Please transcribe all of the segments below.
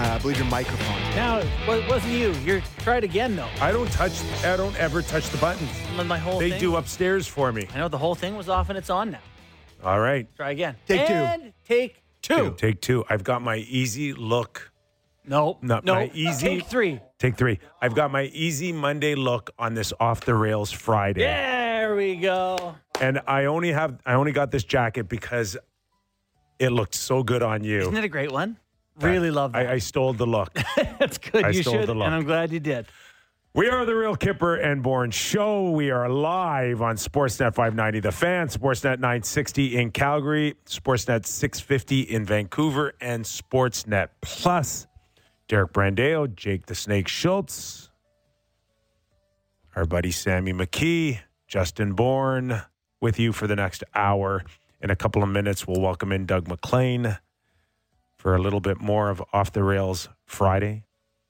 I believe your microphone. Now, it wasn't you. Try it again, though. I don't ever touch the buttons. My whole They thing. do upstairs for me. I know the whole thing was off and it's on now. All right. Try again. Take two. And take two. Take two. I've got my easy look. No. My easy. Take three. Take three. I've got my easy Monday look on this Off the Rails Friday. There we go. And I only got this jacket because it looked so good on you. Isn't it a great one? Really love that. I stole the look. That's good. You stole should, the look. and I'm glad you did. We are the Real Kipper and Bourne Show. We are live on Sportsnet 590 The Fan, Sportsnet 960 in Calgary, Sportsnet 650 in Vancouver, and Sportsnet Plus. Derek Brandeo, Jake the Snake Schultz, our buddy Sammy McKee, Justin Bourne with you for the next hour. In a couple of minutes, we'll welcome in Doug McLean for a little bit more of Off the Rails Friday.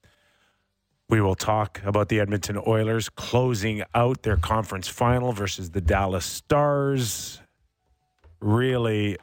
We will talk about the Edmonton Oilers closing out their conference final versus the Dallas Stars. Really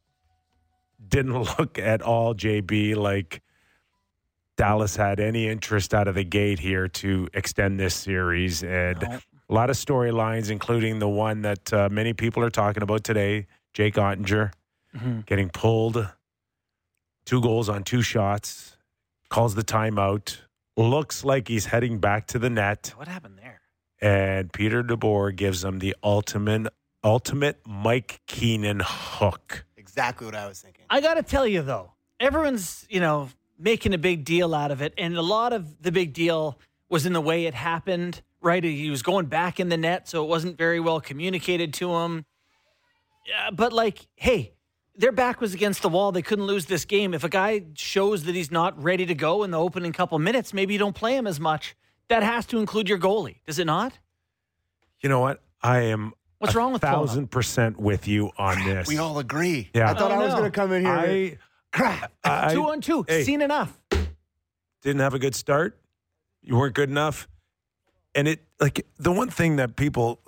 didn't look at all, JB, like Dallas had any interest out of the gate here to extend this series. And a lot of storylines, including the one that many people are talking about today, Jake Ottinger getting pulled, 2 goals on 2 shots, calls the timeout. Looks like he's heading back to the net. What happened there? And Peter DeBoer gives him the ultimate Mike Keenan hook. Exactly what I was thinking. I got to tell you, though, everyone's, making a big deal out of it. And a lot of the big deal was in the way it happened, right? He was going back in the net, so it wasn't very well communicated to him. Yeah, but hey, their back was against the wall. They couldn't lose this game. If a guy shows that he's not ready to go in the opening couple minutes, maybe you don't play him as much. That has to include your goalie, does it not? You know what? I am What's wrong with 1,000% with you on this. We all agree. Yeah. I thought I was going to come in here. Crap. 2-on-2. Hey, Seen enough. Didn't have a good start. You weren't good enough. And the one thing that people,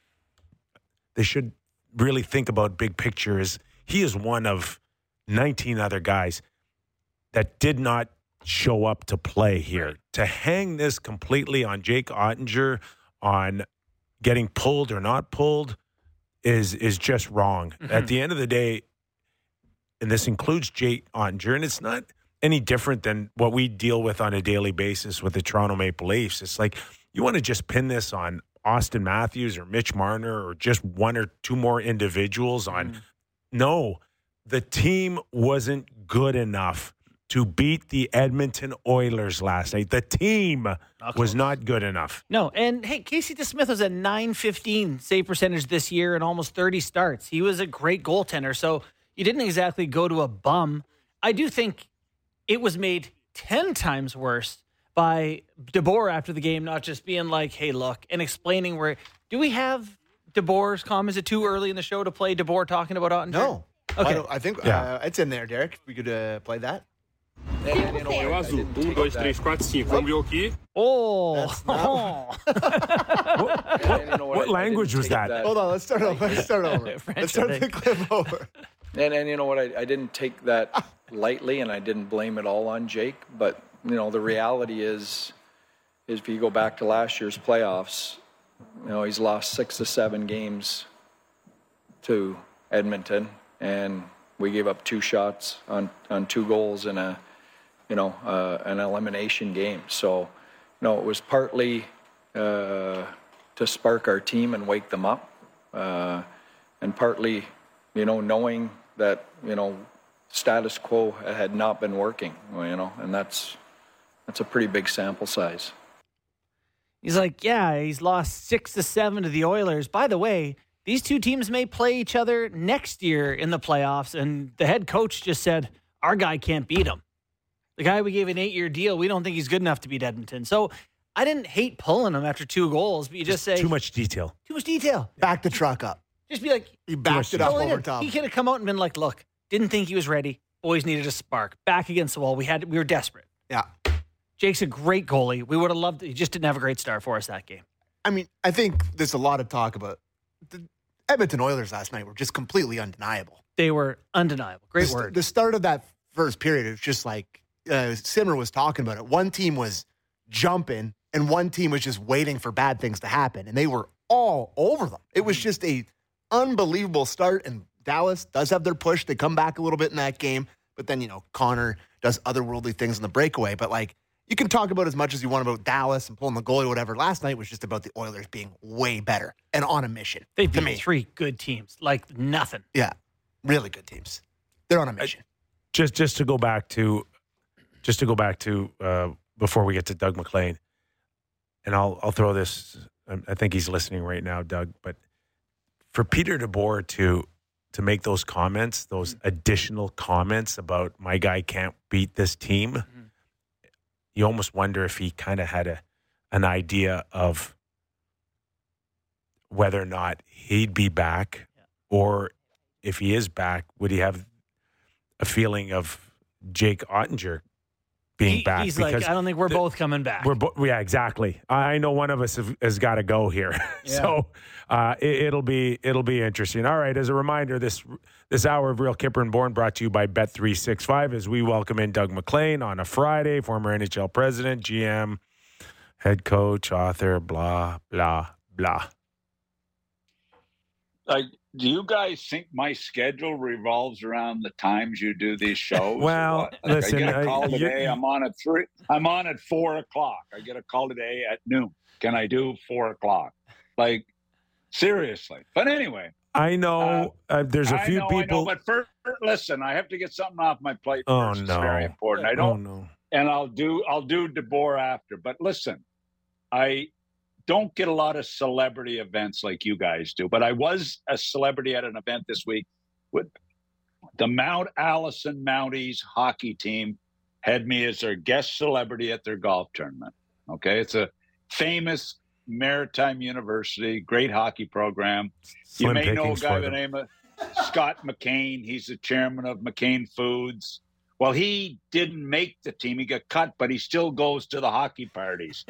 they should really think about big picture is he is one of 19 other guys that did not show up to play here. Right. To hang this completely on Jake Ottinger, on getting pulled or not pulled, is just wrong. Mm-hmm. At the end of the day, and this includes Jake Ottinger, and it's not any different than what we deal with on a daily basis with the Toronto Maple Leafs. It's like you want to just pin this on Austin Matthews or Mitch Marner or just 1 or 2 more individuals on. No, the team wasn't good enough to beat the Edmonton Oilers last night. The team was not good enough. No, and hey, Casey DeSmith was at .915 save percentage this year and almost 30 starts. He was a great goaltender, so you didn't exactly go to a bum. I do think it was made 10 times worse by DeBoer after the game, not just being like, hey, look, and explaining where. Do we have DeBoer's comment? Is it too early in the show to play DeBoer talking about Ottinger? No. Okay. I think it's in there, Derek. If we could play that. Eu azul. 1, 2, 3, 4, 5. Vamos ver aqui. Oh. What language was that? Hold on. Let's start over. Let's start the clip over. And you know what? I didn't take that lightly, and I didn't blame it all on Jake. But, the reality is if you go back to last year's playoffs, he's lost 6 to 7 games to Edmonton, and we gave up 2 shots on 2 goals in an elimination game. So, it was partly to spark our team and wake them up, and partly, knowing that, status quo had not been working, and that's a pretty big sample size. He's like, yeah, he's lost 6 to 7 to the Oilers. By the way, these 2 teams may play each other next year in the playoffs, and the head coach just said, our guy can't beat him. The guy we gave an 8-year deal, we don't think he's good enough to beat Edmonton. So I didn't hate pulling him after 2 goals, but you just say... Too much detail. Too much detail. Back the truck up. Just be like... He backed it up over top. He could have come out and been like, look, didn't think he was ready. Boys needed a spark. Back against the wall. We were desperate. Yeah. Jake's a great goalie. We would have loved it. He just didn't have a great start for us that game. I mean, I think there's a lot of talk about the Edmonton Oilers last night were just completely undeniable. They were undeniable. Great word. The start of that first period, it was just like Simmer was talking about it. One team was jumping, and one team was just waiting for bad things to happen, and they were all over them. It was just a unbelievable start, and Dallas does have their push. They come back a little bit in that game, but then, Connor does otherworldly things in the breakaway. But, you can talk about as much as you want about Dallas and pulling the goalie or whatever. Last night was just about the Oilers being way better and on a mission. They beat 3 good teams, like nothing. Yeah, really good teams. They're on a mission. Just to go back to before we get to Doug MacLean, and I'll throw this. I think he's listening right now, Doug. But for Peter DeBoer to make those comments, those additional comments about my guy can't beat this team, you almost wonder if he kind of had an idea of whether or not he'd be back, or if he is back, would he have a feeling of Jake Ottinger being back? He's like, I don't think we're both coming back. Yeah, exactly. I know one of us has got to go here. Yeah. So it'll be interesting. All right. As a reminder, this hour of Real Kipper and Bourne brought to you by Bet365 as we welcome in Doug MacLean on a Friday, former NHL president, GM, head coach, author, blah, blah, blah. Do you guys think my schedule revolves around the times you do these shows? Well, listen, I get a call today. I'm on at 3. I'm on at 4:00. I get a call today at noon. Can I do 4:00? Seriously. But anyway, I know there's a few people. I know, but first, listen, I have to get something off my plate. First. It's very important. I don't. Oh, no. And I'll do DeBoer after. But listen, I don't get a lot of celebrity events like you guys do, but I was a celebrity at an event this week with the Mount Allison Mounties hockey team had me as their guest celebrity at their golf tournament. Okay. It's a famous maritime university, great hockey program. You may know a guy by the name of Scott McCain. He's the chairman of McCain Foods. Well, he didn't make the team. He got cut, but he still goes to the hockey parties,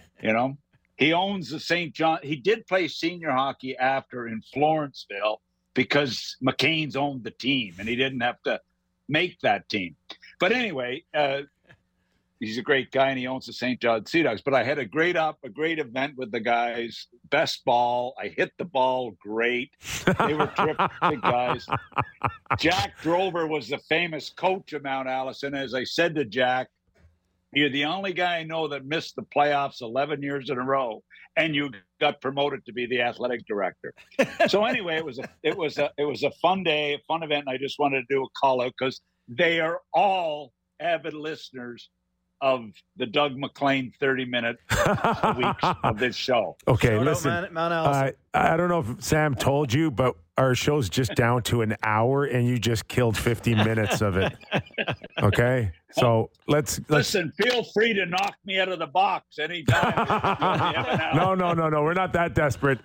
He owns the St. John. He did play senior hockey after in Florenceville because McCain's owned the team and he didn't have to make that team. But anyway, he's a great guy and he owns the St. John Sea Dogs. But I had a great event with the guys. Best ball. I hit the ball great. They were terrific guys. Jack Drover was the famous coach of Mount Allison. As I said to Jack, you're the only guy I know that missed the playoffs 11 years in a row, and you got promoted to be the athletic director. So anyway, it was a fun day, a fun event. And I just wanted to do a call out because they are all avid listeners of the Doug MacLean 30-minute weeks of this show. Okay, listen, Mount Allison. I don't know if Sam told you, but our show's just down to an hour, and you just killed 50 minutes of it. Okay, so let's listen. Feel free to knock me out of the box anytime. No. We're not that desperate.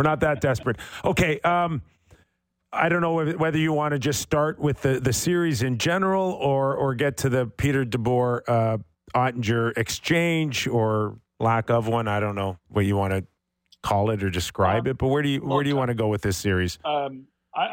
Okay. I don't know whether you want to just start with the series in general, or get to the Peter DeBoer Ottinger exchange or lack of one. I don't know what you want to call it or describe it, but where do you want to go with this series? I'm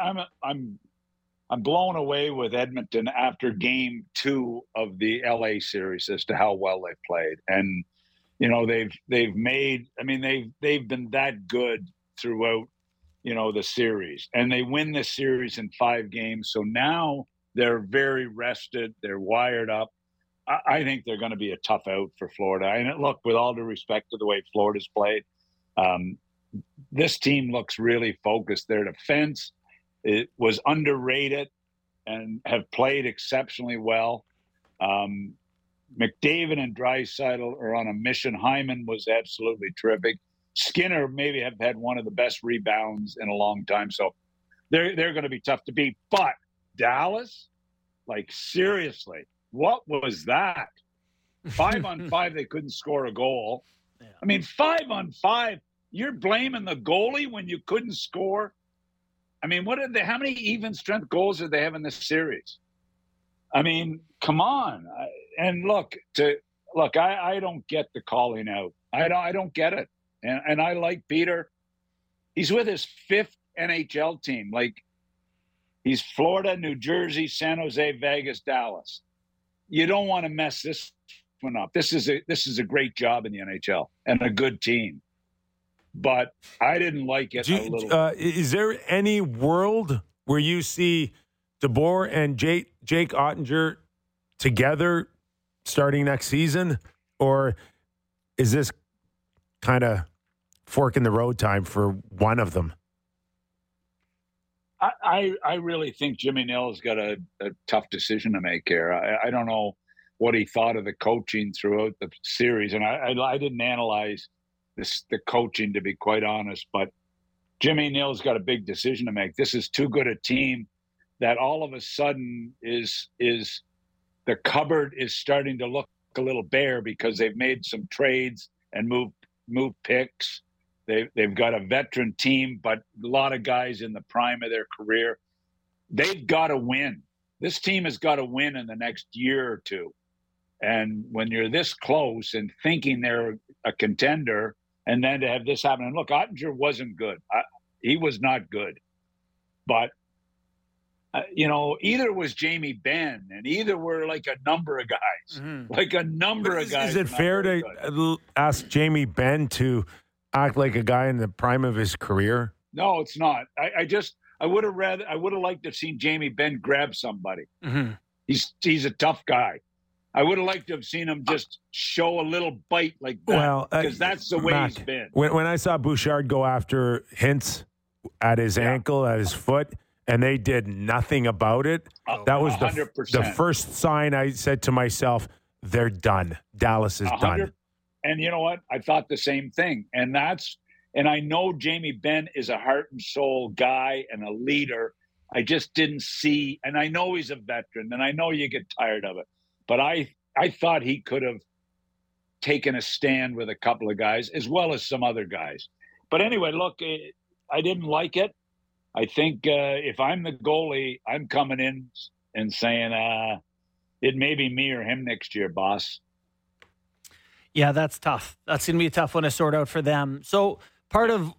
blown away with Edmonton after Game 2 of the LA series as to how well they played, and they've made. I mean, they've been that good throughout the series, and they win this series in 5 games. So now they're very rested. They're wired up. I think they're going to be a tough out for Florida. And look, with all due respect to the way Florida's played, this team looks really focused. Their defense was underrated and have played exceptionally well. McDavid and Draisaitl are on a mission. Hyman was absolutely terrific. Skinner maybe have had one of the best rebounds in a long time. So they're going to be tough to beat. But Dallas, seriously, what was that? 5-on-5, they couldn't score a goal. Yeah. I mean, 5-on-5, you're blaming the goalie when you couldn't score? I mean, how many even strength goals did they have in this series? I mean, come on. And look, I don't get the calling out. I don't get it. And I like Peter. He's with his 5th NHL team. He's Florida, New Jersey, San Jose, Vegas, Dallas. you don't want to mess this one up. This is a great job in the NHL and a good team. But I didn't like it a little. Is there any world where you see DeBoer and Jake Ottinger together starting next season? Or is this kind of fork in the road time for one of them? I really think Jimmy Nill's got a tough decision to make here. I don't know what he thought of the coaching throughout the series, and I didn't analyze the coaching, to be quite honest. But Jimmy Nill's got a big decision to make. This is too good a team that all of a sudden is the cupboard is starting to look a little bare because they've made some trades and moved picks. They've got a veteran team, but a lot of guys in the prime of their career. They've got to win. This team has got to win in the next year or two. And when you're this close and thinking they're a contender, and then to have this happen. And look, Ottinger wasn't good. He was not good. But, either was Jamie Benn, and either were like a number of guys. Mm-hmm. Like a number of guys. Is it fair to ask Jamie Benn to act like a guy in the prime of his career? No, it's not. I would have liked to have seen Jamie Benn grab somebody. Mm-hmm. He's a tough guy. I would have liked to have seen him just show a little bite like that, because that's the way Matt, he's been. When I saw Bouchard go after Hintz at his ankle, at his foot, and they did nothing about it, that was the first sign I said to myself, they're done. Dallas is done. And you know what? I thought the same thing. And I know Jamie Benn is a heart and soul guy and a leader. I just didn't see, and I know he's a veteran, and I know you get tired of it. But I thought he could have taken a stand with a couple of guys as well as some other guys. But anyway, look, I didn't like it. I think if I'm the goalie, I'm coming in and saying it may be me or him next year, boss. Yeah, that's tough. That's going to be a tough one to sort out for them. So part of,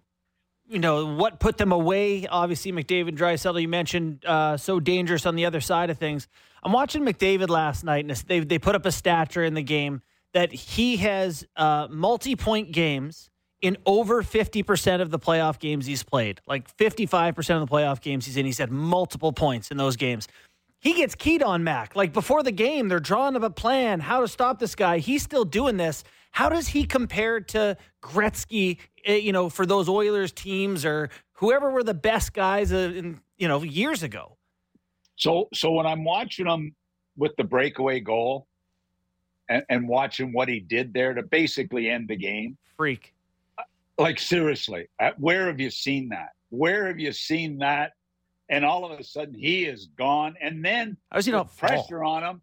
what put them away, obviously McDavid, Draisaitl, you mentioned so dangerous on the other side of things. I'm watching McDavid last night, and they put up a stat during the game that he has multi-point games in over 50% of the playoff games he's played. Like 55% of the playoff games he's in, he's had multiple points in those games. He gets keyed on, Mac. Like before the game, they're drawing up a plan, how to stop this guy. He's still doing this. How does he compare to Gretzky, for those Oilers teams or whoever were the best guys years ago? So when I'm watching him with the breakaway goal and watching what he did there to basically end the game. Freak. Like, seriously, where have you seen that? Where have you seen that? And all of a sudden he is gone. And then with pressure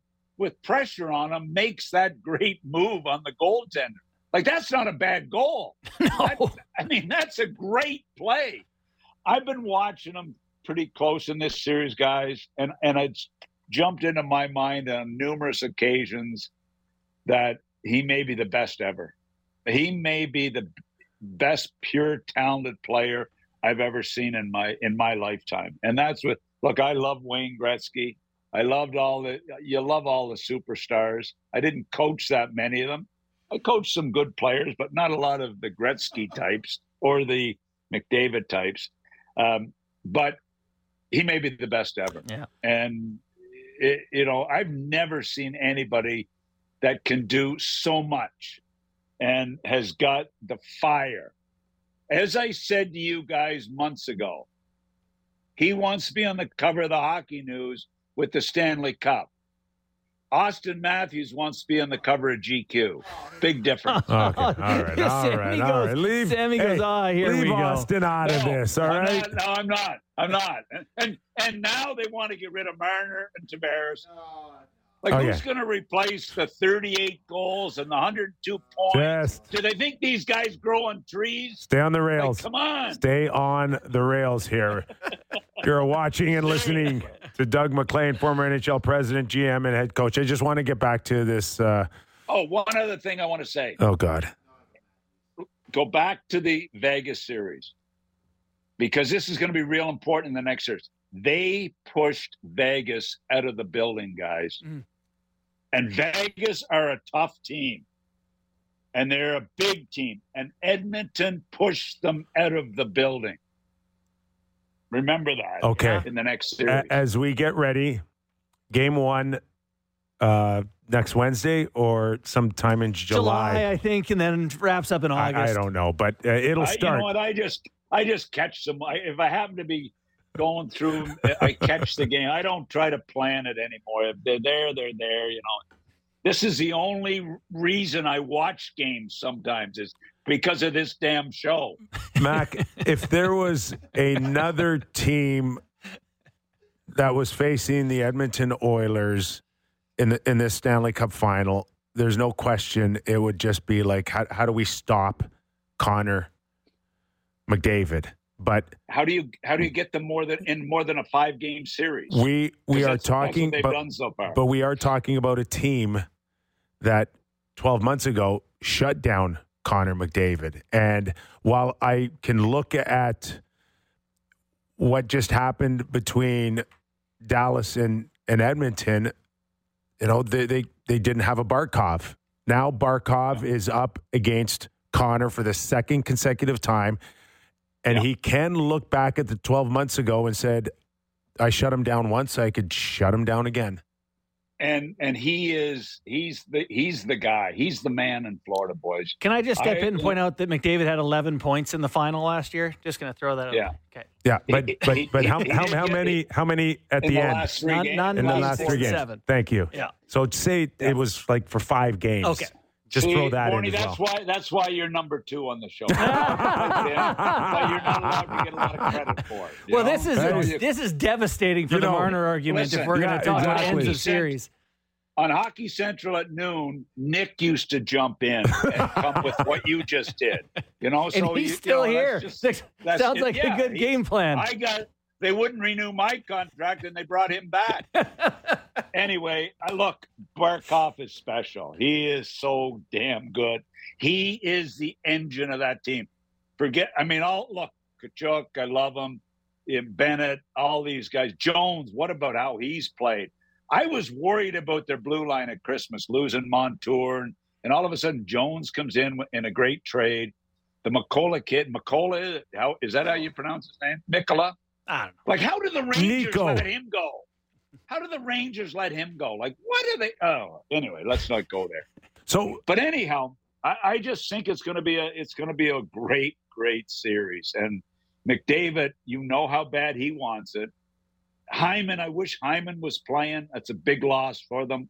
on him, makes that great move on the goaltender. Like, that's not a bad goal. No. That's a great play. I've been watching him pretty close in this series, guys, and it's jumped into my mind on numerous occasions that he may be the best ever. He may be the best pure talented player I've ever seen in my lifetime. And that's what, look, I love Wayne Gretzky. You love all the superstars. I didn't coach that many of them. I coached some good players, but not a lot of the Gretzky types or the McDavid types. But he may be the best ever. Yeah. And, I've never seen anybody that can do so much and has got the fire. As I said to you guys months ago, he wants to be on the cover of the Hockey News with the Stanley Cup. Austin Matthews wants to be on the cover of GQ. Big difference. Okay. All right. Leave Austin out of this, all right? I'm not. And now they want to get rid of Marner and Tavares. Who's going to replace the 38 goals and the 102 points? Do they think these guys grow on trees? Stay on the rails. Come on. Stay on the rails here. You're watching and listening to Doug MacLean, former NHL president, GM, and head coach. I just want to get back to this. One other thing I want to say. Oh, God. Go back to the Vegas series, because this is going to be real important in the next series. They pushed Vegas out of the building, guys. And Vegas are a tough team. And they're a big team. And Edmonton pushed them out of the building. Remember that. Okay. In the next series. As we get ready, game 1 next Wednesday or sometime in July? I think, and then wraps up in August. I don't know, but it'll start. You know what? I just catch them. If I happen to be going through, I catch the game. I don't try to plan it anymore. If they're there, they're there. You know, this is the only reason I watch games sometimes is because of this damn show. Mac, if there was another team that was facing the Edmonton Oilers in this Stanley Cup final, there's no question it would just be like, how do we stop Connor McDavid? But how do you get them more than a 5-game series? We are talking. That's what they've done so far. But we are talking about a team that 12 months ago shut down Connor McDavid. And while I can look at what just happened between Dallas and Edmonton, you know, they didn't have a Barkov. Now Barkov is up against Connor for the second consecutive time. And he can look back at the 12 months ago and said, I shut him down once, I could shut him down again. And he's the guy. He's the man in Florida, boys. Can I just step in and point out that McDavid had 11 points in the final last year? Just going to throw that out. Yeah. Okay. Yeah, but how many at the end? Last 3 games? In the last 3 games. 7. Thank you. Yeah. So say it was like for 5 games. Okay. Just throw that Morny, in as well. That's why you're number 2 on the show. But you're not allowed to get a lot of credit for it. Well, this is devastating for the Marner argument if we're going to talk about ends of series. On Hockey Central at noon, Nick used to jump in and come with what you just did. You know, so and he's still here. Sounds like a good game plan. They wouldn't renew my contract, and they brought him back. Anyway, look, Barkov is special. He is so damn good. He is the engine of that team. Look, Kachuk, I love him. Bennett, all these guys. Jones, what about how he's played? I was worried about their blue line at Christmas, losing Montour, and all of a sudden Jones comes in a great trade. The McCullough kid, is that how you pronounce his name? Mikkola? I don't know. Like, how do the Rangers let him go? How do the Rangers let him go? Like, what are they? Oh, anyway, let's not go there. So, but anyhow, I just think it's going to be a great, great series. And McDavid, you know how bad he wants it. Hyman, I wish Hyman was playing. That's a big loss for them.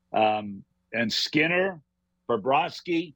And Skinner, Bobrovsky.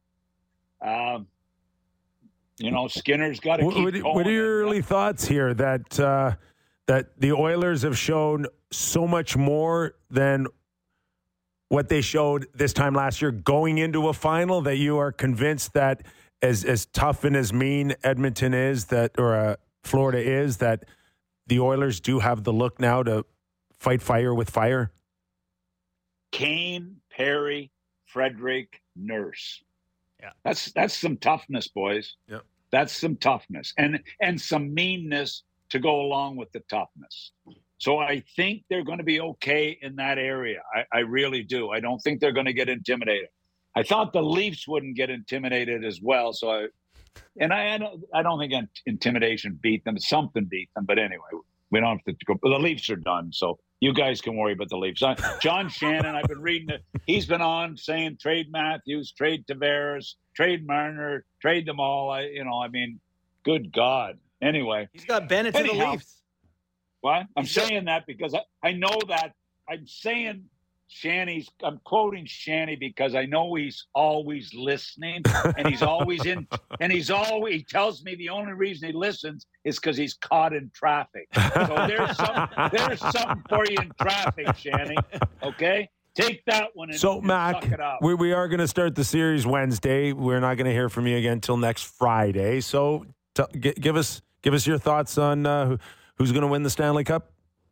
Skinner's got to keep going. What are your early thoughts here that the Oilers have shown so much more than what they showed this time last year going into a final, that you are convinced that as tough and as mean Edmonton is, Florida is, that the Oilers do have the look now to fight fire with fire? Kane, Perry, Frederick, Nurse. Yeah. That's some toughness, boys. Yeah. That's some toughness and some meanness to go along with the toughness. So I think they're going to be okay in that area. I really do. I don't think they're going to get intimidated. I thought the Leafs wouldn't get intimidated as well. So I don't think intimidation beat them. Something beat them. But anyway, we don't have to go. The Leafs are done. So you guys can worry about the Leafs. John Shannon, I've been reading it. He's been on saying trade Matthews, trade Tavares, trade Marner, trade them all. Good God. Anyway. He's got Bennett to the Leafs. What? I'm saying that because I know that. I'm saying Shanny's, I'm quoting Shanny because I know he's always listening and he's always in, and he tells me the only reason he listens is because he's caught in traffic. So there's something for you in traffic, Shanny. Okay? Take that one and Mac, suck it up. We are going to start the series Wednesday. We're not going to hear from you again until next Friday. So give us your thoughts on who's going to win the Stanley Cup.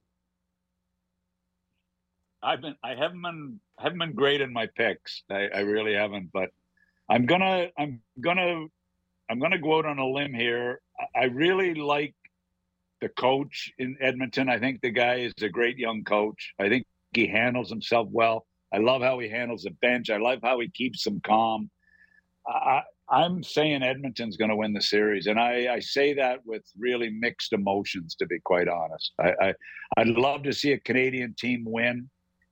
I haven't been great in my picks. I really haven't, but I'm gonna go out on a limb here. I really like the coach in Edmonton. I think the guy is a great young coach. I think he handles himself well. I love how he handles the bench. I love how he keeps them calm. I'm saying Edmonton's going to win the series, and I say that with really mixed emotions, to be quite honest. I'd love to see a Canadian team win.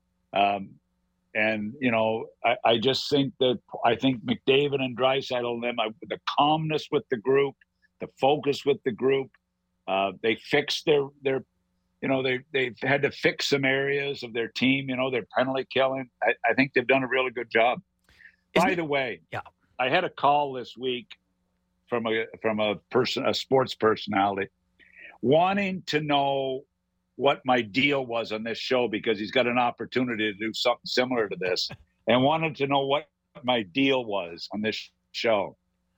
And, you know, I just think that McDavid and Draisaitl and them, the calmness with the group, the focus with the group, they fixed their you know, they've had to fix some areas of their team, you know, their penalty killing. I think they've done a really good job. By the way, yeah, I had a call this week from a sports personality, wanting to know what my deal was on this show, because he's got an opportunity to do something similar to this, and wanted to know what my deal was on this show.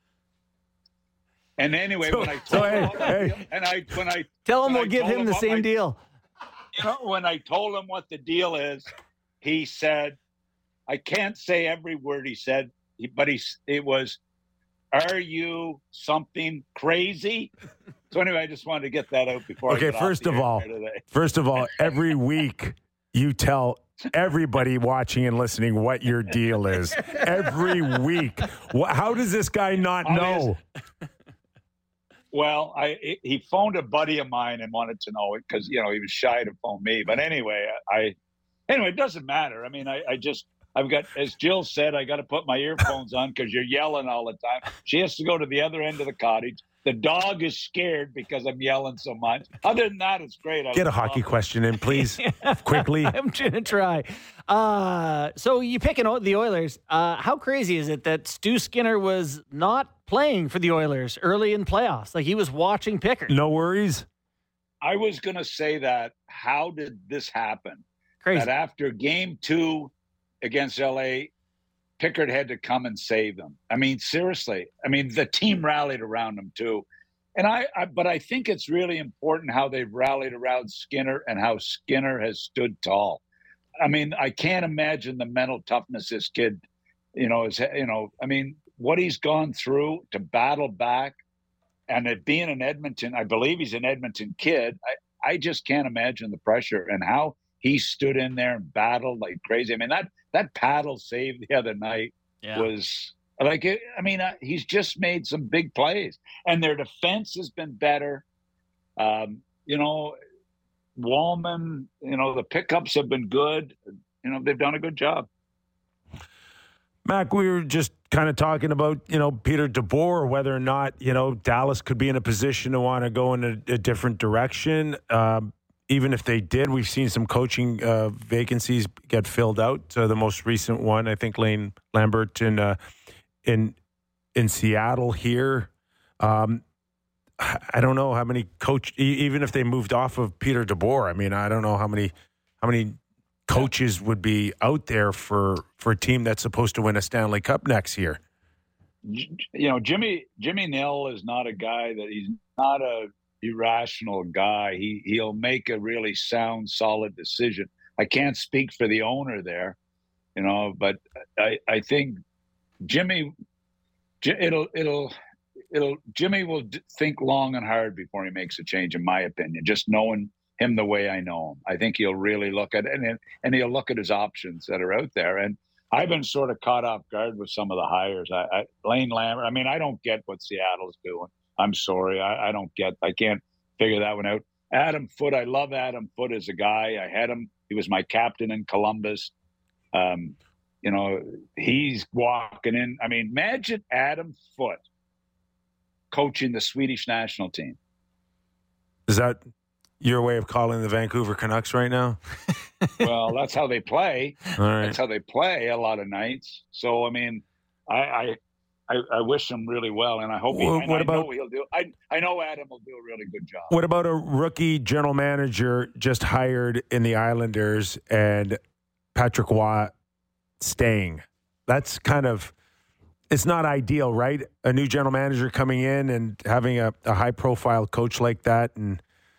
And anyway, when I told him, tell him we'll give him the same deal. You know, when I told him what the deal is, he said, I can't say every word he said, but it was, "Are you something crazy?" So anyway, I just wanted to get that out before. Okay, first of all, every week you tell everybody watching and listening what your deal is. Every week. How does this guy not know? Well, he phoned a buddy of mine and wanted to know it because, you know, he was shy to phone me. But anyway, it doesn't matter. I mean, I've got, as Jill said, I got to put my earphones on because you're yelling all the time. She has to go to the other end of the cottage. The dog is scared because I'm yelling so much. Other than that, it's great. Get a hockey question in, please, quickly. I'm going to try. So you picking the Oilers. How crazy is it that Stu Skinner was not playing for the Oilers early in playoffs? Like, he was watching Pickard. No worries. I was going to say that. How did this happen? Crazy. That after game 2 against LA, Pickard had to come and save them. I mean, seriously. I mean, the team rallied around him too. And but I think it's really important how they've rallied around Skinner and how Skinner has stood tall. I mean, I can't imagine the mental toughness this kid, I mean, what he's gone through to battle back, and it being an Edmonton, I believe he's an Edmonton kid. I just can't imagine the pressure and how he stood in there and battled like crazy. I mean, that paddle save the other night was like, he's just made some big plays, and their defense has been better. Wallman, the pickups have been good. They've done a good job. Mac, we were just kind of talking about, Peter DeBoer, whether or not, Dallas could be in a position to want to go in a different direction. Even if they did, we've seen some coaching vacancies get filled out. The most recent one, I think, Lane Lambert in Seattle here. I don't know how many even if they moved off of Peter DeBoer. I mean, I don't know how many coaches would be out there for a team that's supposed to win a Stanley Cup next year. Jimmy Nill is not a guy he's not a irrational guy. He'll make a really sound, solid decision. I can't speak for the owner there, but I think Jimmy will think long and hard before he makes a change, in my opinion, just knowing him the way I know him. I think he'll really look at it, and he'll look at his options that are out there. And I've been sort of caught off guard with some of the hires. Lane Lambert, I don't get what Seattle's doing. I'm sorry. I can't figure that one out. Adam Foote, I love Adam Foote as a guy. I had him. He was my captain in Columbus. He's walking in. I mean, imagine Adam Foote coaching the Swedish national team. Is that your way of calling the Vancouver Canucks right now? Well, that's how they play. All right. That's how they play a lot of nights. So, I mean, I wish him really well, and I hope I know he'll do. I know Adam will do a really good job. What about a rookie general manager just hired in the Islanders and Patrick Roy staying? That's kind of, it's not ideal, right? A new general manager coming in and having a high-profile coach like that, and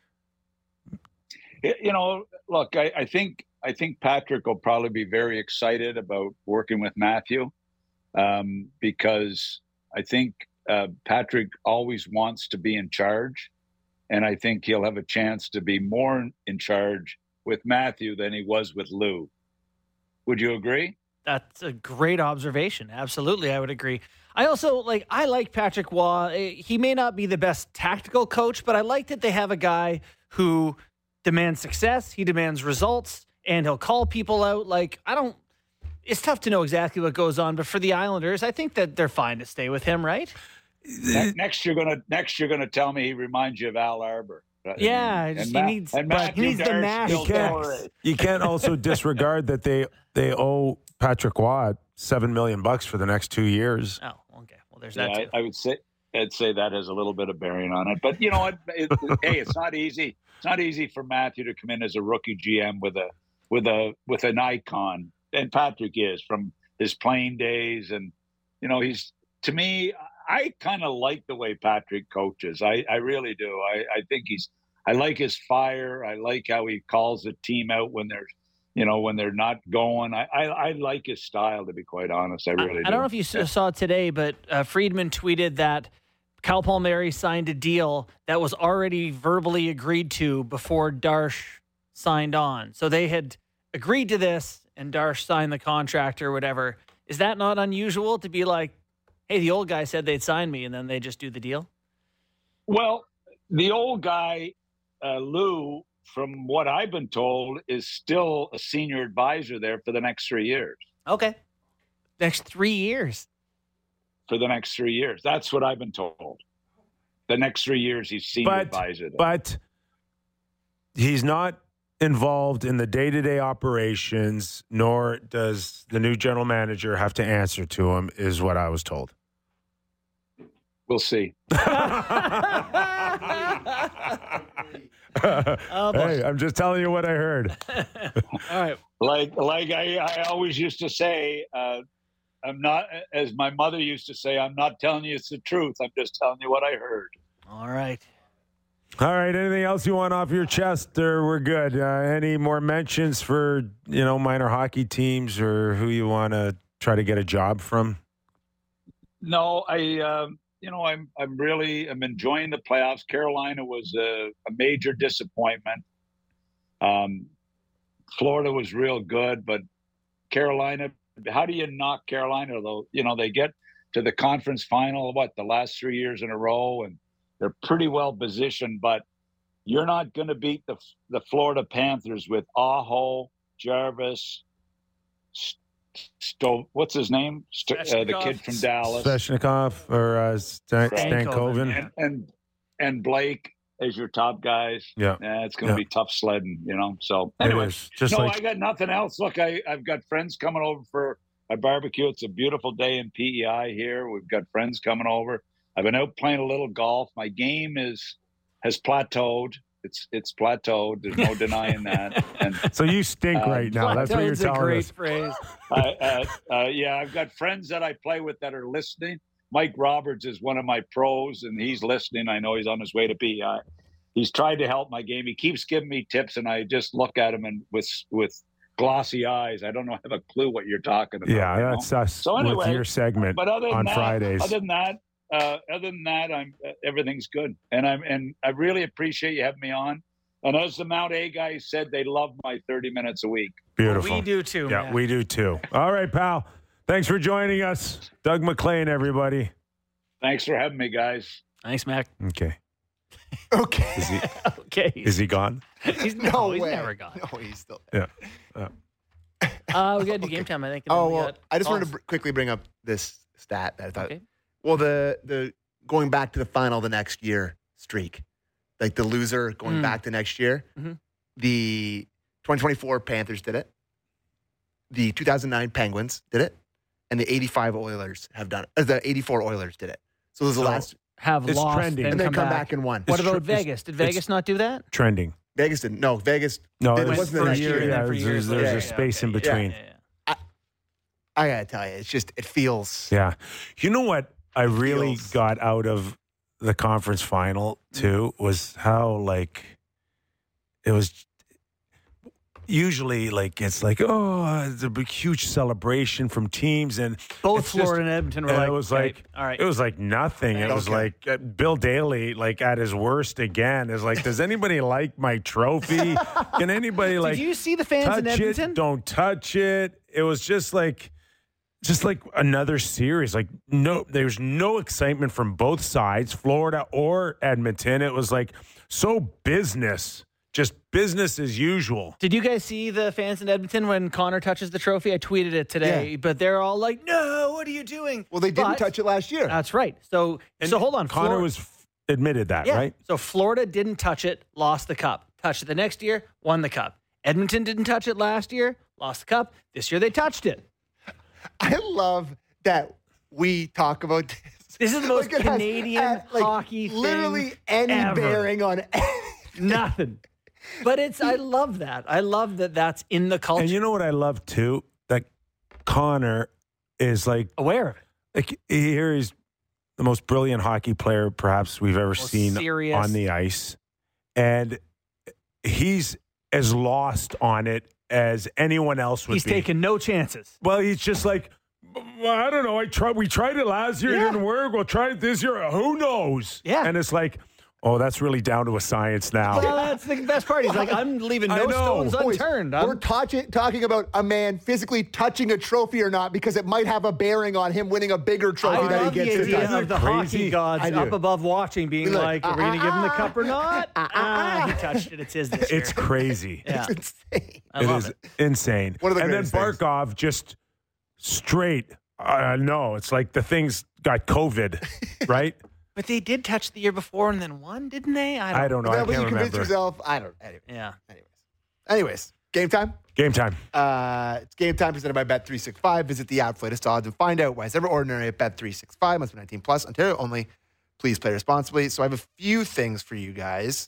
look, I think Patrick will probably be very excited about working with Matthew. Because I think Patrick always wants to be in charge, and I think he'll have a chance to be more in charge with Matthew than he was with Lou. Would you agree? That's a great observation. Absolutely, I would agree. I also I like Patrick Waugh. He may not be the best tactical coach, but I like that they have a guy who demands success, he demands results, and he'll call people out. It's tough to know exactly what goes on, but for the Islanders, I think that they're fine to stay with him, right? Next you're gonna tell me he reminds you of Al Arbor. Yeah, he needs the mash. You can't also disregard that they owe Patrick Waugh $7 million for the next 2 years. Oh, okay. Well, there's that too. I'd say that has a little bit of bearing on it. But you know what? Hey, it's not easy. It's not easy for Matthew to come in as a rookie GM with an icon, and Patrick is from his playing days. And you know, to me, I kind of like the way Patrick coaches. I really do. I think I like his fire. I like how he calls the team out when they're not going. I like his style, to be quite honest. I really do. I don't know if you saw today, but Friedman tweeted that Kyle Palmieri signed a deal that was already verbally agreed to before Darsh signed on. So they had agreed to this, and Darsh signed the contract or whatever. Is that not unusual to be like, hey, the old guy said they'd sign me, and then they just do the deal? Well, the old guy, Lou, from what I've been told, is still a senior advisor there for the next 3 years. Okay. Next 3 years. For the next 3 years. That's what I've been told. The next 3 years, he's senior advisor there. But he's not involved in the day-to-day operations, nor does the new general manager have to answer to him, is what I was told. We'll see. Hey, I'm just telling you what I heard. All right. Like I always used to say, I'm not, as my mother used to say, I'm not telling you it's the truth. I'm just telling you what I heard. All right. All right. Anything else you want off your chest, or we're good? Any more mentions for, minor hockey teams or who you want to try to get a job from? No, I'm enjoying the playoffs. Carolina was a major disappointment. Florida was real good, but Carolina, how do you knock Carolina though? They get to the conference final, the last 3 years in a row, and they're pretty well positioned, but you're not going to beat the Florida Panthers with Aho, Jarvis, what's his name? The kid from Dallas. Svechnikov or Stankoven. And Blake as your top guys. Yeah. It's going to be tough sledding, So anyway, I got nothing else. Look, I've got friends coming over for a barbecue. It's a beautiful day in PEI here. We've got friends coming over. I've been out playing a little golf. My game has plateaued. It's plateaued. There's no denying that. And, so you stink right now. That's what you're telling us. A great phrase. I've got friends that I play with that are listening. Mike Roberts is one of my pros, and he's listening. I know he's on his way to PEI. He's tried to help my game. He keeps giving me tips, and I just look at him and with glossy eyes. I don't have a clue what you're talking about. Yeah, that's us. So anyway, with your segment on Fridays. Other than that, everything's good, and I really appreciate you having me on. And as the Mount A guy said, they love my 30 minutes a week. Beautiful. We do too. Yeah, man. We do too. All right, pal. Thanks for joining us, Doug MacLean. Everybody. Thanks for having me, guys. Thanks, Mac. Okay. Okay. Is he gone? He's way. never gone. No, he's still there. Yeah. We got to do game time, I think. I just wanted to quickly bring up this stat that I thought. Okay. Well, the going back to the final the next year streak, like the loser going back the next year. Mm-hmm. The 2024 Panthers did it. The 2009 Penguins did it, and the 85 Oilers have done it. The 84 Oilers did it. So there's the last it's lost, trending, and then come back and won. What about Vegas? Did Vegas not do that? Trending. Vegas didn't. No, Vegas. No, it wasn't the next year. Yeah, there's a space in between. Yeah. I gotta tell you, it feels. Yeah, you know what I really got out of the conference final too was how it was. Usually, it's a big, huge celebration from teams, and both Florida and Edmonton were it was all right. It was like nothing. It was like Bill Daly, at his worst again, is like, does anybody like my trophy? Can anybody Did you see the fans in Edmonton? Don't touch it. it was just like another series. Like, no, there's no excitement from both sides, Florida or Edmonton. It was like so business, just business as usual. Did you guys see the fans in Edmonton when Connor touches the trophy? I tweeted it today, but they're all like, "No, what are you doing?" Well, they didn't touch it last year. That's right. So hold on. Connor admitted that, right? So Florida didn't touch it, lost the cup. Touched it the next year, won the cup. Edmonton didn't touch it last year, lost the cup. This year they touched it. I love that we talk about this. This is the most Like, it has Canadian hockey thing literally any ever. bearing on Nothing. But I love that. I love that that's in the culture. And you know what I love too? That Connor is like aware of it. Like, here he's the most brilliant hockey player perhaps we've ever seen serious on the ice. And he's as lost on it as anyone else would He's be. taking no chances. Well, he's just like, well, I don't know. We tried it last year. It didn't work. We'll try it this year. Who knows? Yeah. And it's like, oh, that's really down to a science now. Well, that's the best part. He's like, I'm leaving no stones Boys, unturned. We're talking about a man physically touching a trophy or not because it might have a bearing on him winning a bigger trophy I that he love the gets to idea touch. of the Crazy? hockey gods I do. up above watching, being Look, like, are we going to give him the cup or not? He touched it. It's his this year. It's crazy. Yeah. It's insane. I It love is it. insane. One of the and then greatest things. Barkov just straight. No, it's like the thing's got COVID, right? But they did touch the year before and then won, didn't they? I don't know. Well, I but you can't convince remember. yourself. I don't. Anyway. Yeah. Anyways, game time. Game time. It's game time presented by Bet365. Visit the app, latest odds, and find out why it's ever ordinary at Bet365. Must be 19 plus. Ontario only. Please play responsibly. So I have a few things for you guys.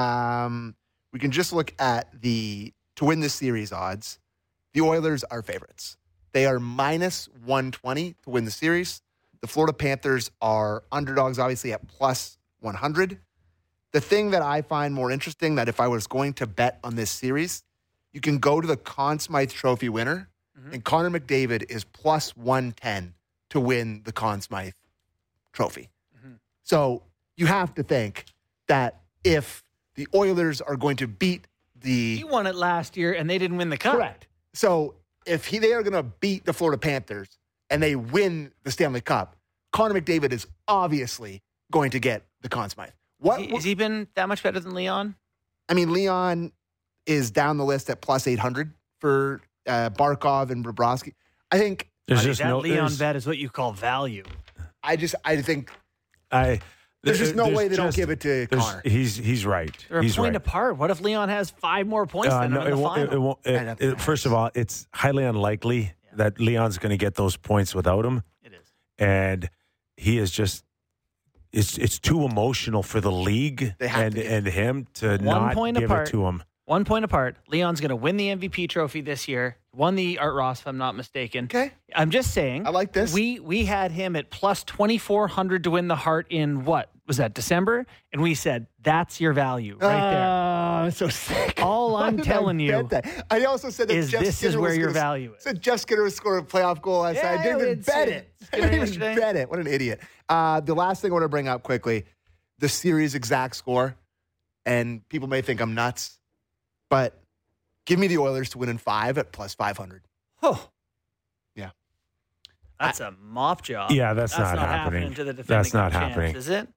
We can just look at to win this series odds. The Oilers are favorites. They are minus 120 to win the series. The Florida Panthers are underdogs, obviously, at plus 100. The thing that I find more interesting, that if I was going to bet on this series, you can go to the Conn Smythe Trophy winner, and Connor McDavid is plus 110 to win the Conn Smythe Trophy. So you have to think that if the Oilers are going to beat He won it last year and they didn't win the cup. Correct. So if they are going to beat the Florida Panthers and they win the Stanley Cup, Connor McDavid is obviously going to get the Conn Smythe. Has he been that much better than Leon? I mean, Leon is down the list at plus 800 for Barkov and Bobrovsky. I think There's Buddy, just that no Leon there's- bet is what you call value. I think I there's just no there's way they don't just- give it to there's- Connor. He's right. They're a He's point right. apart. What if Leon has 5 more points than him in it the won't, final? it won't, I know. first of all, it's highly unlikely that Leon's going to get those points without him. It is. And he is just it's too emotional for the league They have and to give and him to One not point give apart. it to him. 1 point apart. Leon's going to win the MVP trophy this year. Won the Art Ross, if I'm not mistaken. Okay. I'm just saying. I like this. We had him at plus 2,400 to win the Hart in what? Was that December? And we said, that's your value right there. I'm so sick. All Why I'm did telling I you bet that? I also said that is Jeff this Skinner is where was your gonna- value is. Said Jeff Skinner would score a playoff goal last night. I didn't even it's- bet it. I Skinner didn't even yesterday. bet it. What an idiot. The last thing I want to bring up quickly, the series exact score, and people may think I'm nuts, but give me the Oilers to win in 5 at plus 500. Oh. Yeah. That's a mop job. Yeah, that's not happening. To the defending That's not champs, happening. is it?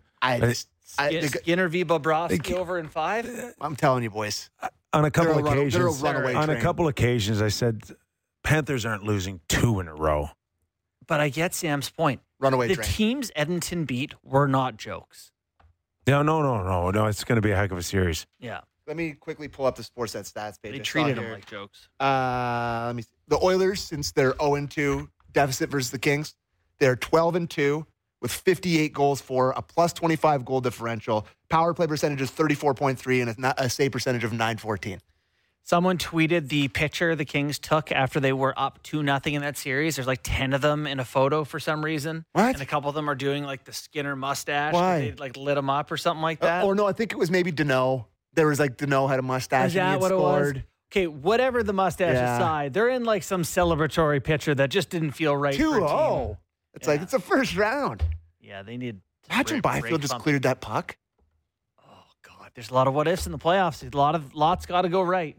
Skinner v. Bobrovsky over in 5? I'm telling you, boys. On a couple They're a occasions, runaway on a train. couple occasions, I said Panthers aren't losing 2 in a row. But I get Sam's point. Runaway The train. teams Edmonton beat were not jokes. No. It's going to be a heck of a series. Yeah. Let me quickly pull up the Sportsnet stats page. They I saw treated them here. like jokes. Let me see. The Oilers, since their 0-2 deficit versus the Kings, they're 12-2 with 58 goals for, a plus 25 goal differential. Power play percentage is 34.3 and a save percentage of 914. Someone tweeted the picture the Kings took after they were up 2-0 in that series. There's like 10 of them in a photo for some reason. What? And a couple of them are doing like the Skinner mustache. Why? They like lit them up or something like that. Or no, I think it was maybe Dano. There was like Dano had a mustache Is and he that had what it was? scored. Okay, whatever the mustache Yeah. aside, they're in like some celebratory picture that just didn't feel right for a team. 2-0. It's like, Yeah. it's the first round. Yeah, they need. Imagine Byfield just cleared that puck. Oh God, there's a lot of what ifs in the playoffs. Lots got to go right.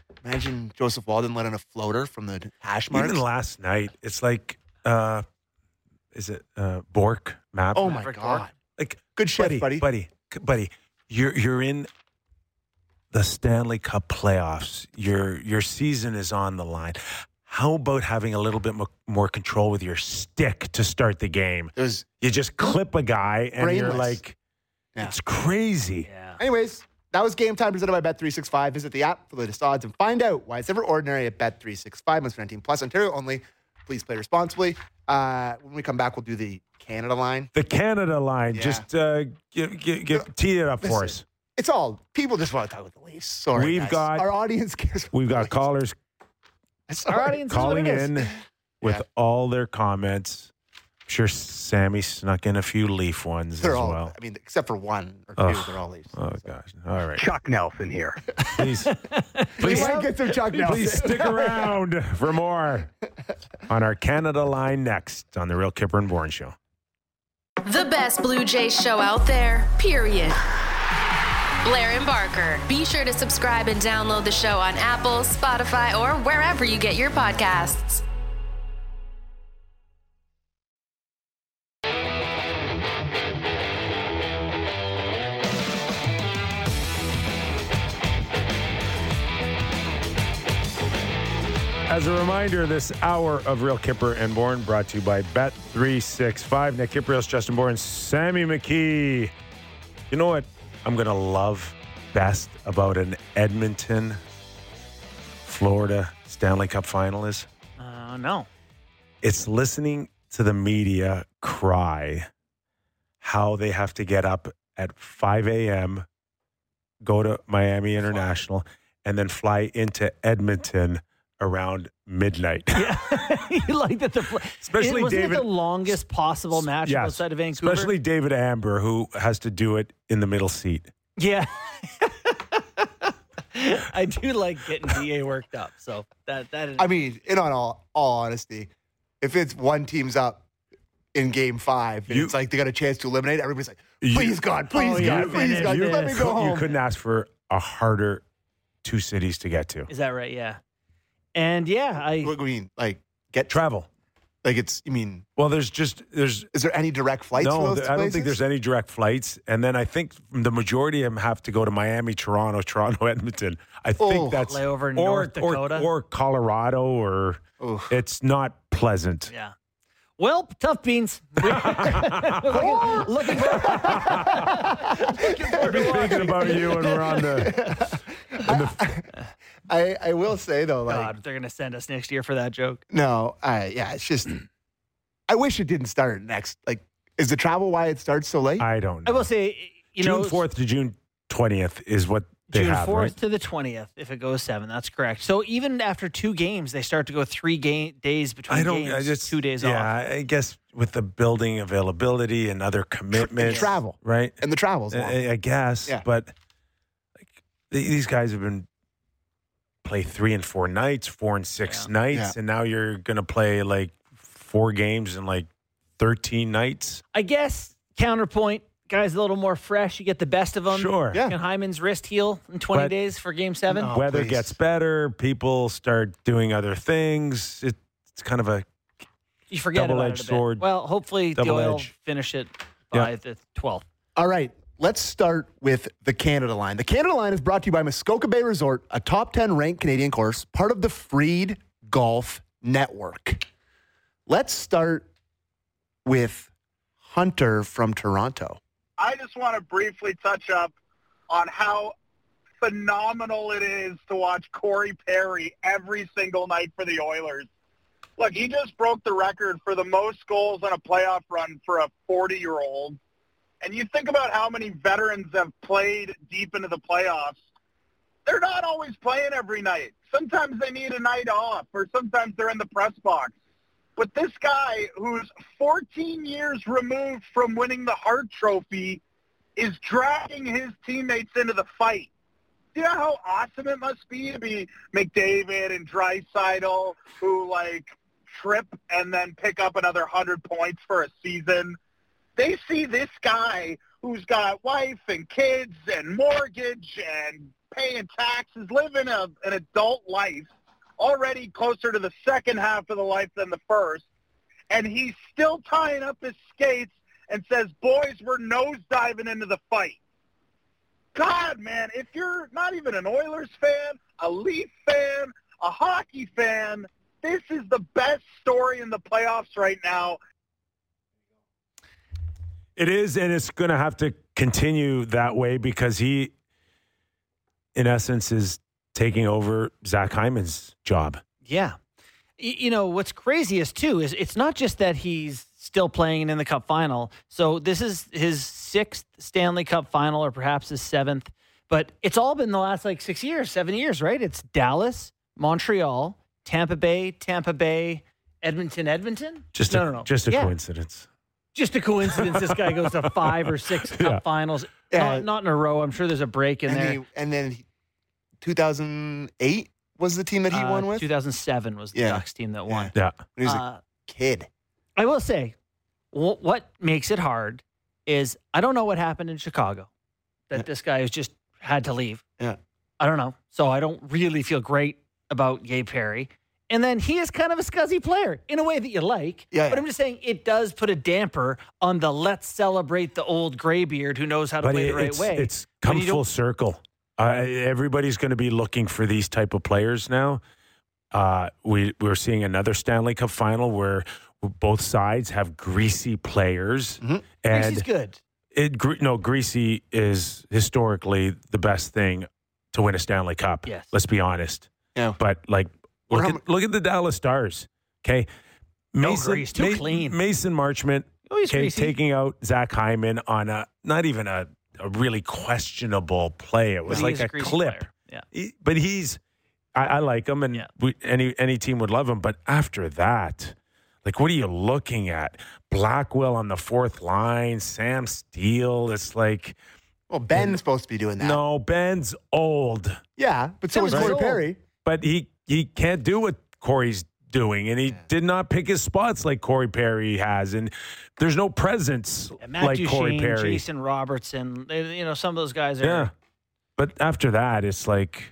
Imagine Joseph Walden letting a floater from the hash marks. Even last night, it's like, is it Bork? Map? Oh, my Maverick God. Bork. Like, Good shift, buddy. Buddy, you're in the Stanley Cup playoffs. Your season is on the line. How about having a little bit more control with your stick to start the game? You just clip a guy and you're Brainless. like, Yeah. it's crazy. Yeah. Anyways, that was Game Time presented by Bet365. Visit the app for the latest odds and find out why it's ever ordinary at Bet365. Must be 19 plus, Ontario only. Please play responsibly. When we come back, we'll do the Canada line. The Canada line, Yeah. just tee it up for us. It's all people just want to talk about the Leafs. Sorry, We've guys. got- our audience cares. We've got callers Sorry. Our audience is what calling it is. in with Yeah. all their comments. I'm sure Sammy snuck in a few Leaf ones They're as all. well. I mean, except for one or two, they're all Leafs. Oh, gosh. All right. Chuck Nelson here. Please, We please, might get some Chuck Nelson. please stick around for more on our Canada line next on The Real Kipper and Bourne Show. The best Blue Jays show out there, period. Blair and Barker. Be sure to subscribe and download the show on Apple, Spotify, or wherever you get your podcasts. As a reminder, this hour of Real Kipper and Bourne brought to you by Bet365. Nick Kiprios, Justin Bourne, Sammy McKee. You know what I'm going to love best about an Edmonton, Florida Stanley Cup final is? No. It's listening to the media cry how they have to get up at 5 a.m., go to Miami International, and then fly into Edmonton around midnight. Yeah. You like that Especially wasn't David- it the longest possible match Yes, outside of Vancouver? especially David Amber, who has to do it in the middle seat. Yeah. I do like getting DA worked up. So that is I mean, in all honesty, if it's one team's up in Game 5 and You- it's like they got a chance to eliminate, everybody's like, You- please God, please Oh, yeah, God, please God, finish let me this. go home. You couldn't ask for a harder two cities to get to. Is that right? Yeah. And yeah, What do you mean? Like, get Travel. like it's, you mean, Well, there's is there any direct flights no, for those I don't places? think there's any direct flights. And then I think the majority of them have to go to Miami, Toronto, Edmonton. I think Oh. that's Layover in North Dakota. or Colorado, or Oof. it's not pleasant. yeah. Well, tough beans. looking for I've been thinking about you when we're on the. I will say though, like, God, they're going to send us next year for that joke. no, yeah, it's just, I wish it didn't start next. Like, is the travel why it starts so late? I don't know. I will say, you June know, 4th to June 20th is what they June have, 4th right? to the 20th, if it goes 7. That's correct. So even after 2 games, they start to go 3 days between games, I just 2 days yeah, off. I guess with the building availability and other commitments, travel. right? And the travel's long. I guess, Yeah. but like these guys have been play 3 and 4 nights, 4 and 6 nights, Yeah. and now you're going to play like 4 games in like 13 nights. I guess, counterpoint, guys a little more fresh. You get the best of them. Sure. Yeah. Can Hyman's wrist heal in 20 But- days for game 7? No. Weather please. gets better, people start doing other things. It's kind of a You forget about it double-edged a bit. sword. Well, hopefully Double they'll edge. finish it by Yeah. the 12th. All right, let's start with the Canada line. The Canada line is brought to you by Muskoka Bay Resort, a top 10 ranked Canadian course, part of the Freed Golf Network. Let's start with Hunter from Toronto. I just want to briefly touch up on how phenomenal it is to watch Corey Perry every single night for the Oilers. Look, he just broke the record for the most goals on a playoff run for a 40-year-old. And you think about how many veterans have played deep into the playoffs. They're not always playing every night. Sometimes they need a night off, or sometimes they're in the press box. But this guy, who's 14 years removed from winning the Hart Trophy, is dragging his teammates into the fight. Do you know how awesome it must be to be McDavid and Draisaitl, who, like, trip and then pick up another 100 points for a season? They see this guy who's got wife and kids and mortgage and paying taxes, living an adult life, already closer to the second half of the life than the first, and he's still tying up his skates and says, boys, we're nosediving into the fight. God, man, if you're not even an Oilers fan, a Leaf fan, a hockey fan, this is the best story in the playoffs right now. It is, and it's going to have to continue that way because he, in essence, is taking over Zach Hyman's job. Yeah. You know, what's craziest, too, is it's not just that he's still playing in the Cup final. So this is his 6th Stanley Cup final, or perhaps his 7th. But it's all been the last, 7 years, right? It's Dallas, Montreal, Tampa Bay, Edmonton. Just a coincidence. Just a coincidence. This guy goes to 5 or 6 Cup finals. Not in a row. I'm sure there's a break in there. And then 2008 was the team that he won with? 2007 was the Ducks team that won. Yeah. When he was a kid. I will say, what makes it hard is I don't know what happened in Chicago that this guy has just had to leave. Yeah. I don't know. So I don't really feel great about Gabe Perry. And then he is kind of a scuzzy player in a way that you like. Yeah, but I'm just saying it does put a damper on the let's celebrate the old graybeard who knows how to play the right way. It's come full circle. Everybody's going to be looking for these type of players now. We're seeing another Stanley Cup final where both sides have greasy players. Mm-hmm. And Greasy's good. Greasy is historically the best thing to win a Stanley Cup. Yes. Let's be honest. Yeah. But look at the Dallas Stars. Okay. Grease, too clean. Mason Marchment, taking out Zach Hyman on not even a really questionable play. It was like a clip. Player. Yeah. But I like him, and any team would love him. But after that, what are you looking at? Blackwell on the 4th line, Sam Steele. It's like, well, Ben's supposed to be doing that. No, Ben's old. Yeah, but so is Corey Perry. But he can't do what Corey's doing, and he did not pick his spots like Corey Perry has, and there's no presence like Corey Perry. Jason Robertson, some of those guys are. Yeah, but after that, it's like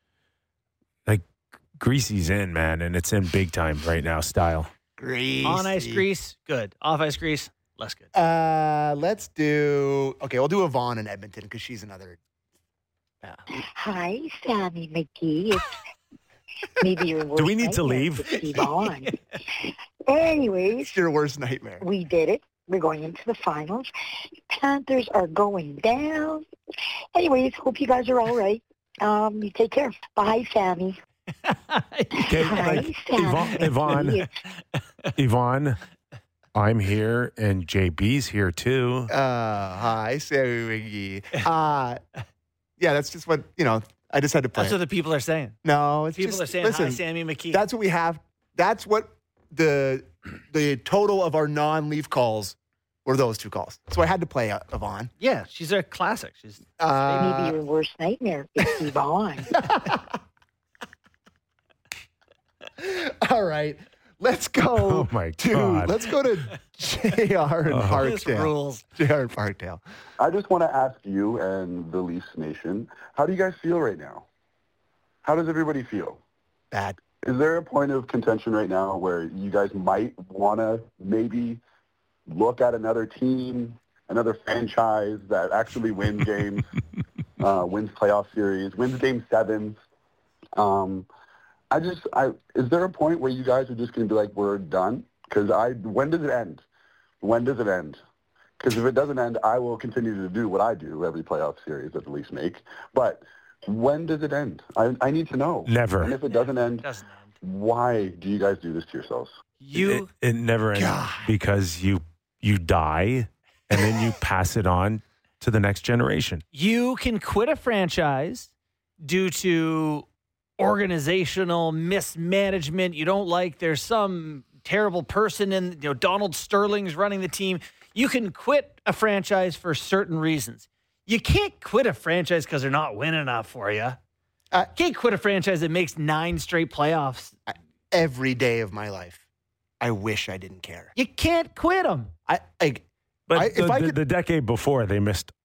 Greasy's in, man, and it's in big time right now. Style. Greasy. On ice grease, good. Off ice grease, less good. Let's do. Okay, we'll do Yvonne in Edmonton because she's another. Hi, Sammy McGee. It's maybe your worst. Do we need to leave? Yvonne. Anyways, It's your worst nightmare. we did it. We're going into the finals. Panthers are going down. Anyways, hope you guys are all right. You take care. Bye, Sammy. Okay, Hi, Sammy. Yvonne, I'm here, and JB's here too. Hi, Sammy McGee. Yeah, that's just what, I just had to play. That's what the people are saying. No, it's People just, are saying, listen, hi, Sammy McKee. That's what we have. That's what the total of our non-Leaf calls were, those 2 calls. So I had to play Yvonne. Yeah, she's a classic. She's Maybe your worst nightmare is Yvonne. All right. Let's go Oh, my God. Let's go to JR in Parkdale. rules. JR in Parkdale. I just want to ask you and the Leafs Nation, how do you guys feel right now? How does everybody feel? Bad. Is there a point of contention right now where you guys might want to maybe look at another team, another franchise that actually wins games, wins playoff series, wins game 7s? Is there a point where you guys are just going to be like, we're done? Because when does it end? When does it end? Because if it doesn't end, I will continue to do what I do every playoff series that the Leafs make. But when does it end? I need to know. Never. And if it doesn't end, why do you guys do this to yourselves? It never ends because you die, and then you pass it on to the next generation. You can quit a franchise due to organizational mismanagement. You don't like, there's some terrible person in, Donald Sterling's running the team. You can quit a franchise for certain reasons. You can't quit a franchise because they're not winning enough for you. You can't quit a franchise that makes 9 straight playoffs. Every day of my life, I wish I didn't care. You can't quit them. The decade before, they missed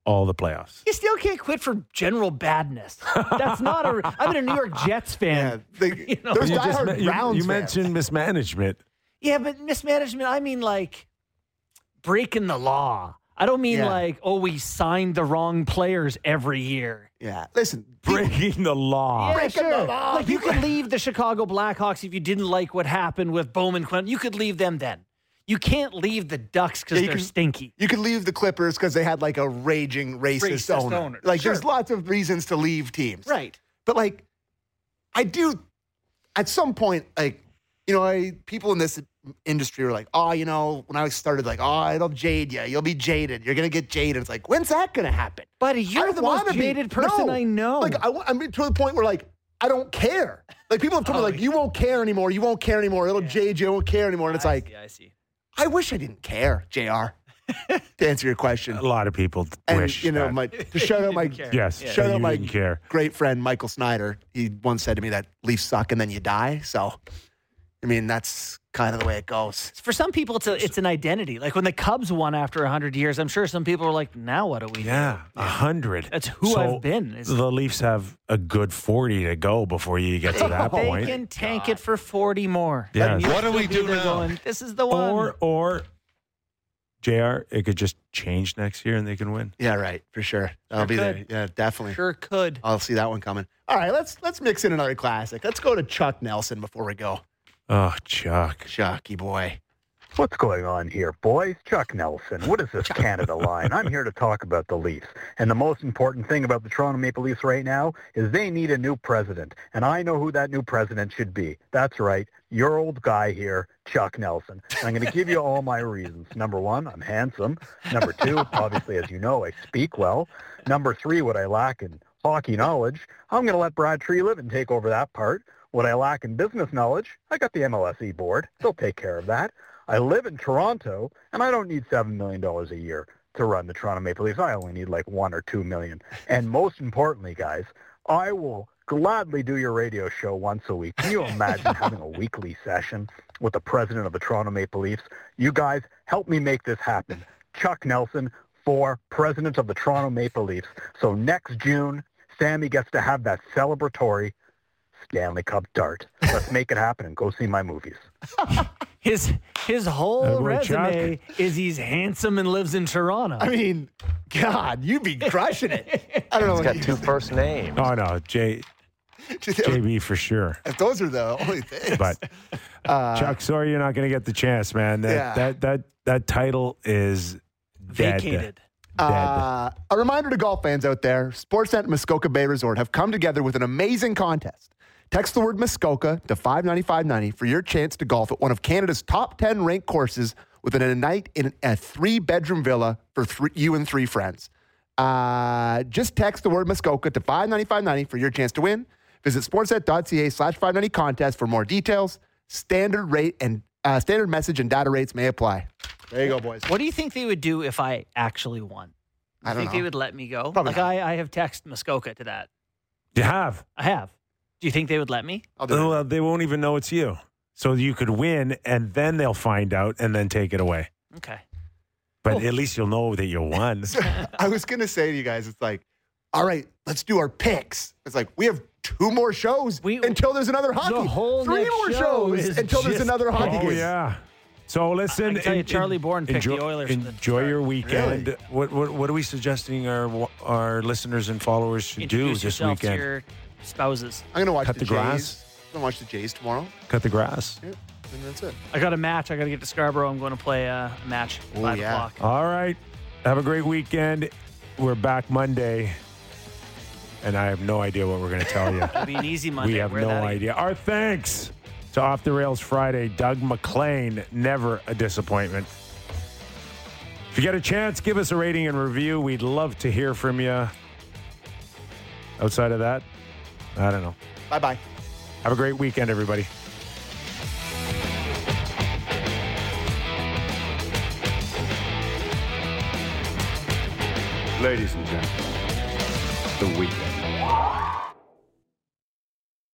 all the playoffs. You still can't quit for general badness. That's not I'm a New York Jets fan. There's diehard Browns You fans. mentioned mismanagement. Yeah, but mismanagement, I mean like breaking the law. I don't mean like, we signed the wrong players every year. Yeah. Listen, Breaking the law. Yeah, Breaking sure. the law. Like you could leave the Chicago Blackhawks if you didn't like what happened with Bowman Quinn. You could leave them then. You can't leave the Ducks because they're stinky. You could leave the Clippers because they had like a raging racist owner. Like there's lots of reasons to leave teams. Right. But like, I do, at some point, like, people in this industry were like, when I started, like, it'll jade you. You'll be jaded. You're going to get jaded. It's like, when's that going to happen? Buddy, you're the most jaded person I know. Like, I'm to the point where, like, I don't care. Like, people have told me, like, you won't care anymore. You won't care anymore. It'll jade you. You won't care anymore. And it's like, I see. I wish I didn't care, JR, to answer your question. A lot of people And, wish. to shout out my shout out my didn't care. great friend Michael Snyder. He once said to me that Leafs suck and then you die. So, I mean, that's kind of the way it goes. For some people, it's an identity. Like when the Cubs won after 100 years, I'm sure some people were like, now what do we do? Yeah, 100. That's who I've been. The Leafs have a good 40 to go before you get to that point. They can tank it for 40 more. Yeah. What do we do now? Going, this is the one. Or JR, it could just change next year and they can win. Yeah, right. For sure. I'll be there. Yeah, definitely. Sure could. I'll see that one coming. All right, let's mix in another classic. Let's go to Chuck Nelson before we go. Oh, Chuck. Chucky boy. What's going on here, boys? Chuck Nelson. What is this Canada line? I'm here to talk about the Leafs. And the most important thing about the Toronto Maple Leafs right now is they need a new president. And I know who that new president should be. That's right. Your old guy here, Chuck Nelson. And I'm going to give you all my reasons. Number one, I'm handsome. Number two, obviously, as you know, I speak well. Number three, what I lack in hockey knowledge, I'm going to let Brad Treliving take over that part. What I lack in business knowledge, I got the MLSE board. They'll take care of that. I live in Toronto, and I don't need $7 million a year to run the Toronto Maple Leafs. I only need like $1 or $2 million. And most importantly, guys, I will gladly do your radio show once a week. Can you imagine having a weekly session with the president of the Toronto Maple Leafs? You guys, help me make this happen. Chuck Nelson for president of the Toronto Maple Leafs. So next June, Sammy gets to have that celebratory Stanley Cup dart. Let's make it happen and go see my movies. His whole resume is he's handsome and lives in Toronto. I mean, God, you'd be crushing it. I don't know. He's got two first names. Oh, no. JB for sure. If those are the only things. But, Chuck, sorry you're not going to get the chance, man. That title is dead. Vacated. A reminder to golf fans out there, Sportsnet and Muskoka Bay Resort have come together with an amazing contest. Text the word Muskoka to 59590 for your chance to golf at one of Canada's top 10 ranked courses within a night in a 3-bedroom villa for you and 3 friends. Just text the word Muskoka to 59590 for your chance to win. Visit sportsnet.ca/590 contest for more details. Standard rate and standard message and data rates may apply. There you go, boys. What do you think they would do if I actually won? I don't think know. they would let me go? Probably like I have texted Muskoka to that. You have? I have. Do you think they would let me? Well, they won't even know it's you. So you could win, and then they'll find out and then take it away. Okay. But at least you'll know that you won. I was going to say to you guys, it's like, all right, let's do our picks. It's like, we have 2 more shows until there's another hockey. The whole 3 next more show shows is until there's just another hockey game. Oh, yeah. So listen. I can tell you, Charlie Bourne picked the Oilers. Enjoy your weekend. Really? What are we suggesting our listeners and followers should do Introduce this yourself to weekend? your spouses. I'm going to watch Cut the Jays. grass? I'm going to watch the Jays tomorrow. Cut the grass. Yeah, and that's it. I got a match. I got to get to Scarborough. I'm going to play a match at 5 o'clock. All right. Have a great weekend. We're back Monday. And I have no idea what we're going to tell you. It'll be an easy Monday. We have Wear no that idea. Our thanks to Off the Rails Friday, Doug McLean. Never a disappointment. If you get a chance, give us a rating and review. We'd love to hear from you. Outside of that, I don't know. Bye-bye. Have a great weekend, everybody. Ladies and gentlemen, the weekend.